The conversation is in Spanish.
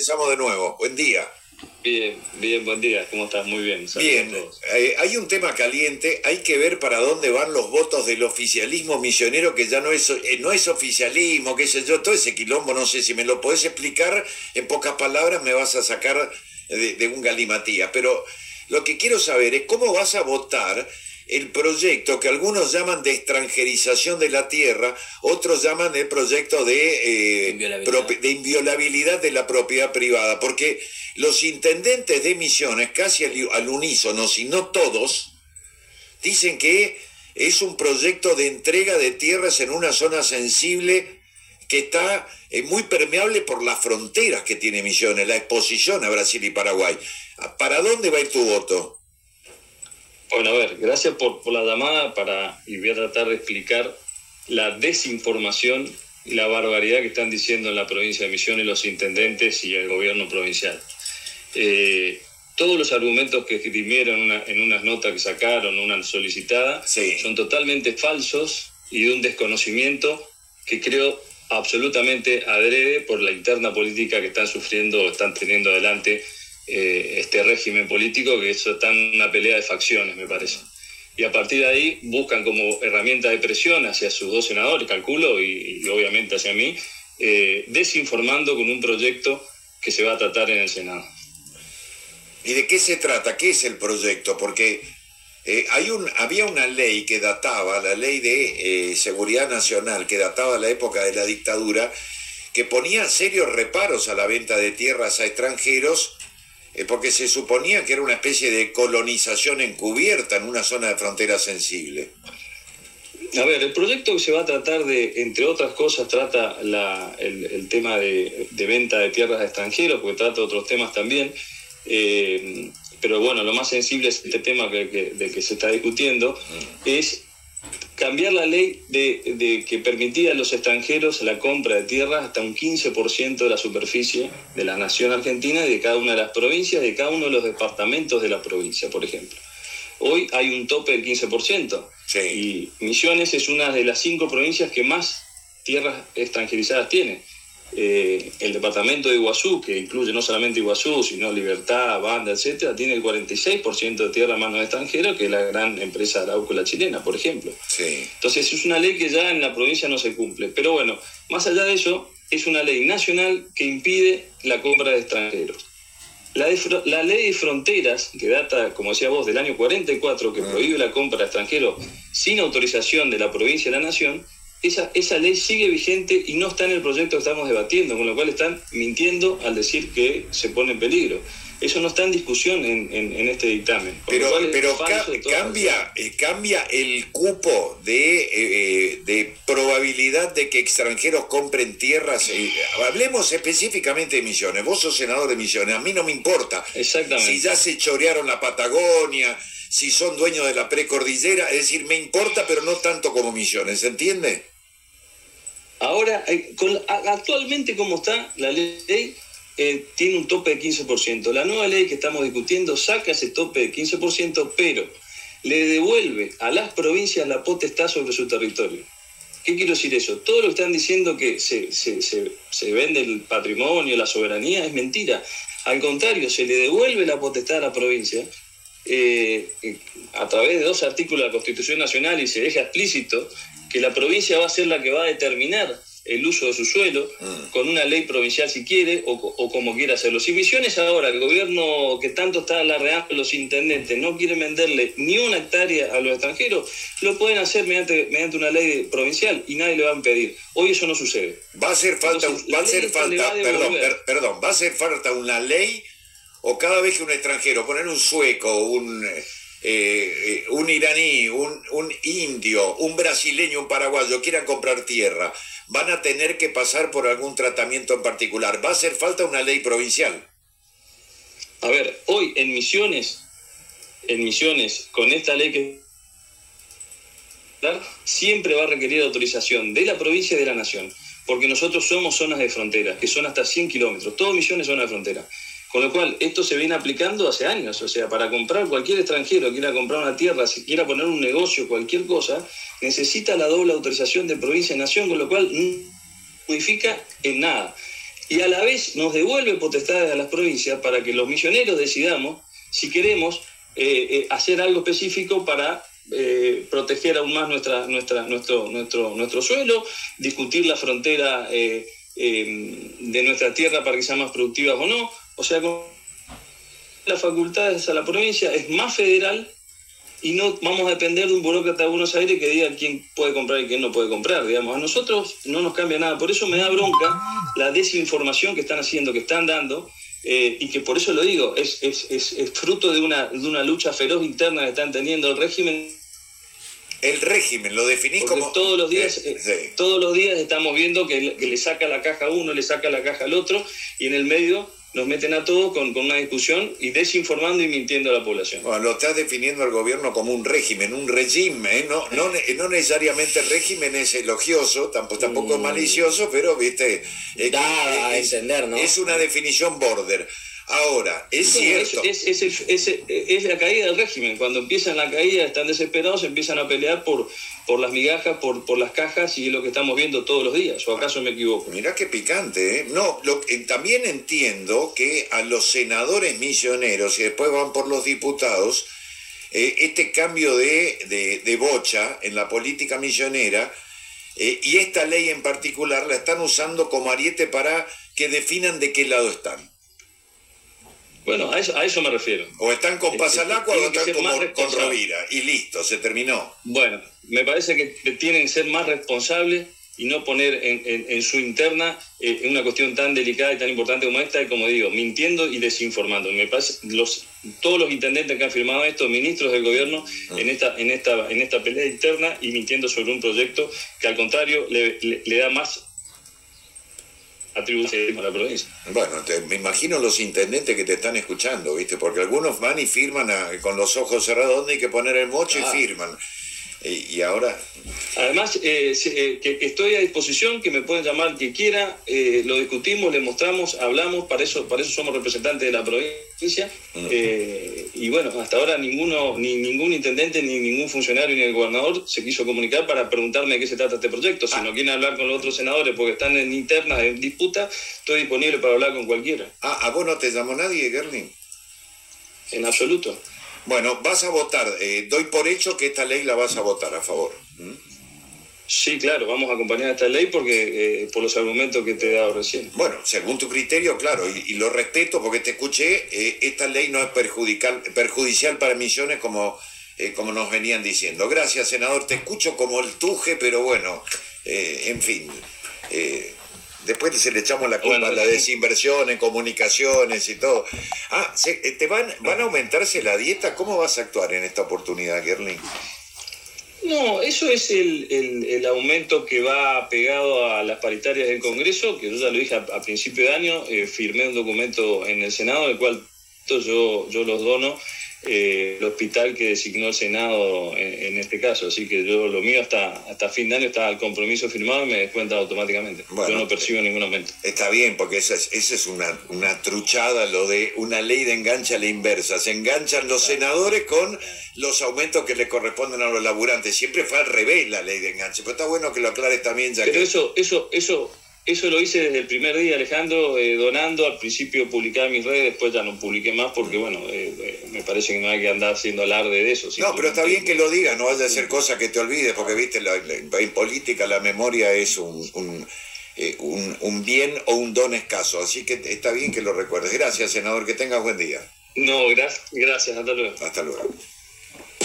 empezamos de nuevo. Buen día. Bien, buen día. ¿Cómo estás? Muy bien. Bien, hay un tema caliente, hay que ver para dónde van los votos del oficialismo misionero, que ya no es oficialismo, qué sé yo, todo ese quilombo, no sé si me lo podés explicar en pocas palabras, me vas a sacar de un galimatías, pero lo que quiero saber es cómo vas a votar el proyecto que algunos llaman de extranjerización de la tierra, otros llaman el proyecto de inviolabilidad de la propiedad privada, porque los intendentes de Misiones, casi al unísono, si no todos, dicen que es un proyecto de entrega de tierras en una zona sensible que está muy permeable por las fronteras que tiene Misiones, la exposición a Brasil y Paraguay. ¿Para dónde va a ir tu voto? Bueno, a ver, gracias por la llamada y voy a tratar de explicar la desinformación y la barbaridad que están diciendo en la provincia de Misiones los intendentes y el gobierno provincial. Todos los argumentos que escribieron en unas notas que sacaron, una solicitada, sí, son totalmente falsos y de un desconocimiento que creo absolutamente adrede por la interna política que están teniendo adelante este régimen político, que eso está en una pelea de facciones, me parece. Y a partir de ahí buscan como herramienta de presión hacia sus dos senadores, calculo, y obviamente hacia mí, desinformando con un proyecto que se va a tratar en el Senado. ¿Y de qué se trata? ¿Qué es el proyecto? Porque había una ley que databa, la ley de seguridad nacional, que databa de la época de la dictadura, que ponía serios reparos a la venta de tierras a extranjeros, porque se suponía que era una especie de colonización encubierta en una zona de frontera sensible. A ver, el proyecto que se va a tratar de, entre otras cosas, trata el tema de venta de tierras a extranjeros, porque trata otros temas también, pero bueno, lo más sensible es este tema de que se está discutiendo, es cambiar la ley de que permitía a los extranjeros la compra de tierras hasta un 15% de la superficie de la nación argentina y de cada una de las provincias, de cada uno de los departamentos de la provincia, por ejemplo. Hoy hay un tope del 15%, sí, y Misiones es una de las 5 provincias que más tierras extranjerizadas tiene. El departamento de Iguazú, que incluye no solamente Iguazú, sino Libertad, Banda, etcétera, tiene el 46% de tierra a manos de extranjeros, que es la gran empresa Arauco La Chilena, por ejemplo. Sí. Entonces es una ley que ya en la provincia no se cumple. Pero bueno, más allá de eso, es una ley nacional que impide la compra de extranjeros. La ley de fronteras, que data, como decía vos, del año 44, que prohíbe la compra de extranjeros sin autorización de la provincia y la nación, esa ley sigue vigente y no está en el proyecto que estamos debatiendo, con lo cual están mintiendo al decir que se pone en peligro. Eso no está en discusión en este dictamen. Pero cambia el cupo de probabilidad de que extranjeros compren tierras. Hablemos específicamente de Misiones. Vos sos senador de Misiones, a mí no me importa. Exactamente. Si ya se chorearon la Patagonia, si son dueños de la precordillera, es decir, me importa, pero no tanto como Misiones, ¿se entiende? Ahora, actualmente como está la ley, tiene un tope de 15%. La nueva ley que estamos discutiendo saca ese tope de 15%, pero le devuelve a las provincias la potestad sobre su territorio. ¿Qué quiero decir eso? Todo lo que están diciendo que se vende el patrimonio, la soberanía, es mentira. Al contrario, se le devuelve la potestad a la provincia a través de 2 artículos de la Constitución Nacional, y se deja explícito que la provincia va a ser la que va a determinar el uso de su suelo, con una ley provincial si quiere, o como quiera hacerlo. Si Misiones ahora, el gobierno que tanto está alardeando los intendentes, no quiere venderle ni una hectárea a los extranjeros, lo pueden hacer mediante una ley provincial y nadie le va a impedir. Hoy eso no sucede. Va a hacer falta una ley, o cada vez que un extranjero, poner un sueco, un iraní, un indio, un brasileño, un paraguayo, quieran comprar tierra, van a tener que pasar por algún tratamiento en particular. Va a hacer falta una ley provincial. A ver, hoy en Misiones, con esta ley que siempre va a requerir autorización de la provincia y de la nación, porque nosotros somos zonas de frontera, que son hasta 100 kilómetros, todo Misiones es zona de frontera. Con lo cual, esto se viene aplicando hace años. O sea, para comprar, cualquier extranjero que quiera comprar una tierra, si quiera poner un negocio, cualquier cosa, necesita la doble autorización de provincia y nación, con lo cual no modifica en nada. y a la vez nos devuelve potestades a las provincias para que los misioneros decidamos si queremos hacer algo específico para proteger aún más nuestro suelo, discutir la frontera de nuestra tierra para que sean más productivas o no. O sea, con las facultades a la provincia es más federal y no vamos a depender de un burócrata de Buenos Aires que diga quién puede comprar y quién no puede comprar. Digamos, a nosotros no nos cambia nada. Por eso me da bronca la desinformación que están haciendo, que están dando, y que por eso lo digo, es fruto de una lucha feroz interna que están teniendo el régimen. El régimen, lo definís porque como... todos los días, sí. Todos los días estamos viendo que le saca la caja a uno, le saca la caja al otro, y en el medio nos meten a todos con una discusión y desinformando y mintiendo a la población. Bueno, lo estás definiendo al gobierno como un régimen, un régimen, ¿eh? No necesariamente el régimen es elogioso, tampoco es malicioso, pero, viste, da a entender, ¿no? Es una definición border. Ahora, es cierto. Es la caída del régimen. Cuando empiezan la caída, están desesperados, empiezan a pelear por las migajas, por las cajas, y es lo que estamos viendo todos los días. ¿O acaso me equivoco? Mirá qué picante, ¿eh? No, también entiendo que a los senadores misioneros, y después van por los diputados, este cambio de bocha en la política misionera, y esta ley en particular, la están usando como ariete para que definan de qué lado están. Bueno, a eso me refiero. O están con Pasalacua o están con Rovira. Y listo, se terminó. Bueno, me parece que tienen que ser más responsables y no poner en su interna en una cuestión tan delicada y tan importante como esta, y como digo, mintiendo y desinformando. Me parece todos los intendentes que han firmado esto, ministros del gobierno, en esta pelea interna y mintiendo sobre un proyecto que al contrario le da más atribución a la provincia. Bueno, me imagino los intendentes que te están escuchando, ¿viste? Porque algunos van y firman con los ojos cerrados, donde hay que poner el mocho y firman. Y ahora... Además, que estoy a disposición, que me pueden llamar que quiera, lo discutimos, le mostramos, hablamos, para eso somos representantes de la provincia. Y bueno, hasta ahora ningún intendente, ni ningún funcionario, ni el gobernador se quiso comunicar para preguntarme de qué se trata este proyecto. Si no quieren hablar con los otros senadores porque están en internas, en disputa, estoy disponible para hablar con cualquiera. ¿A vos no te llamó nadie, Gerling? En absoluto. Bueno, vas a votar. Doy por hecho que esta ley la vas a votar a favor. Sí, claro, vamos a acompañar esta ley porque por los argumentos que te he dado recién. Bueno, según tu criterio, claro, y lo respeto porque te escuché, esta ley no es perjudicial para Misiones como nos venían diciendo. Gracias, senador, te escucho como el tuje, pero bueno, en fin... Después se le echamos la culpa a la desinversión en comunicaciones y todo. ¿Te van a aumentarse la dieta? ¿Cómo vas a actuar en esta oportunidad, Gerling? No, eso es el aumento que va pegado a las paritarias del Congreso, que yo ya lo dije a principio de año, firmé un documento en el Senado, el cual yo los dono, el hospital que designó el Senado en este caso. Así que lo mío hasta fin de año está el compromiso firmado y me descuentan automáticamente. Bueno, yo no percibo ningún aumento. Está bien, porque esa es una truchada, lo de una ley de enganche a la inversa. Se enganchan los senadores con los aumentos que le corresponden a los laburantes. Siempre fue al revés la ley de enganche, pero está bueno que lo aclares también. Pero eso lo hice desde el primer día, Alejandro, donando. Al principio publicaba en mis redes, después ya no publiqué más porque, bueno, me parece que no hay que andar haciendo alarde de eso. No, pero está bien que lo digas, no vaya a ser cosa que te olvides, porque, viste, en política la memoria es un bien o un don escaso, así que está bien que lo recuerdes. Gracias, senador, que tengas buen día. No, gracias, hasta luego. Hasta luego.